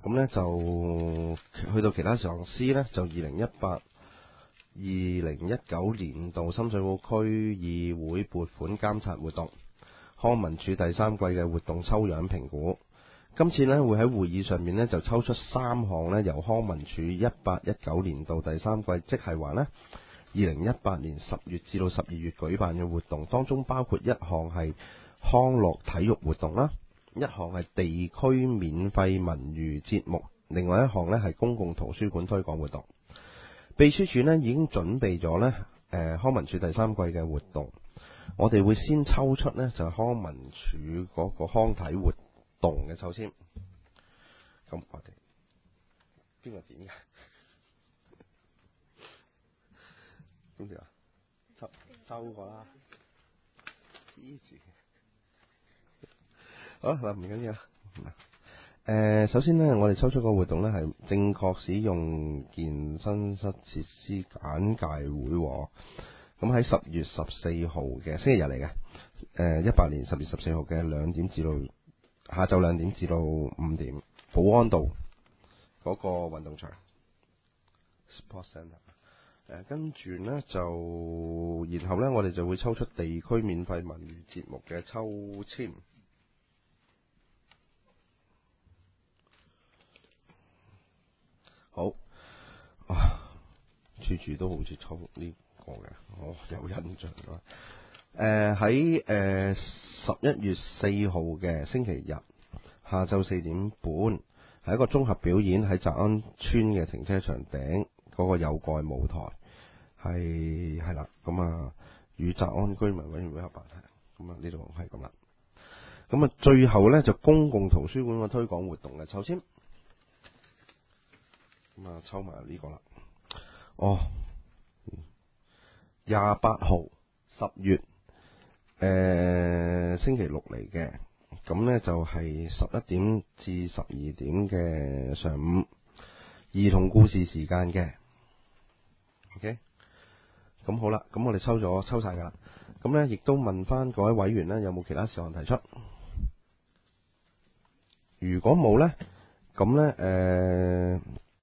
咁呢就去到其他事項 C 呢，就2019年度深水埗區議會撥款監察活動，康文署第三季嘅活動抽樣評估。今次呢會喺會議上面呢就抽出3項呢由康文署18-19年度第三季，即係話呢2018年10月至到12月舉辦嘅活動，當中包括一項係康樂體育活動啦，一項係地區免費文娛節目，另外一項呢係公共圖書館推廣活動。秘書處呢已經準備咗呢康文署第三季嘅活動，我哋會先抽出呢就係康文署嗰個康體活動嘅抽籤。咁我哋邊個剪㗎？中條啊，抽過啦，黐住。好嗱，唔緊要。首先呢，我哋抽出個活動呢係正確使用健身室設施簡介會喎。咁喺10月14號嘅星期日嚟嘅，18年10月14號嘅下晝2點至到5點，寶安道嗰個運動場 Sports Centre。跟住呢，然後呢，我哋就會抽出地區免費文娛節目嘅抽籤。好處都好似抽呢個嘅，我有印象啦。喺11月4號嘅星期日下晝4點半，係一個綜合表演喺澤安村嘅停車場頂嗰個有蓋舞台，係啦。咁啊，與澤安居民委員會合辦，咁啊呢度係咁啦。咁啊，最後呢，就公共圖書館嘅推廣活動嘅抽籤。咁啊，抽埋呢個啦。28號10月星期六嚟嘅，咁呢就係11點至12點嘅上午，兒童故事時間嘅。OK， 咁好啦，咁我哋抽晒㗎啦。咁呢亦都問翻各位委員呢，有冇其他事項提出？如果冇呢，咁呢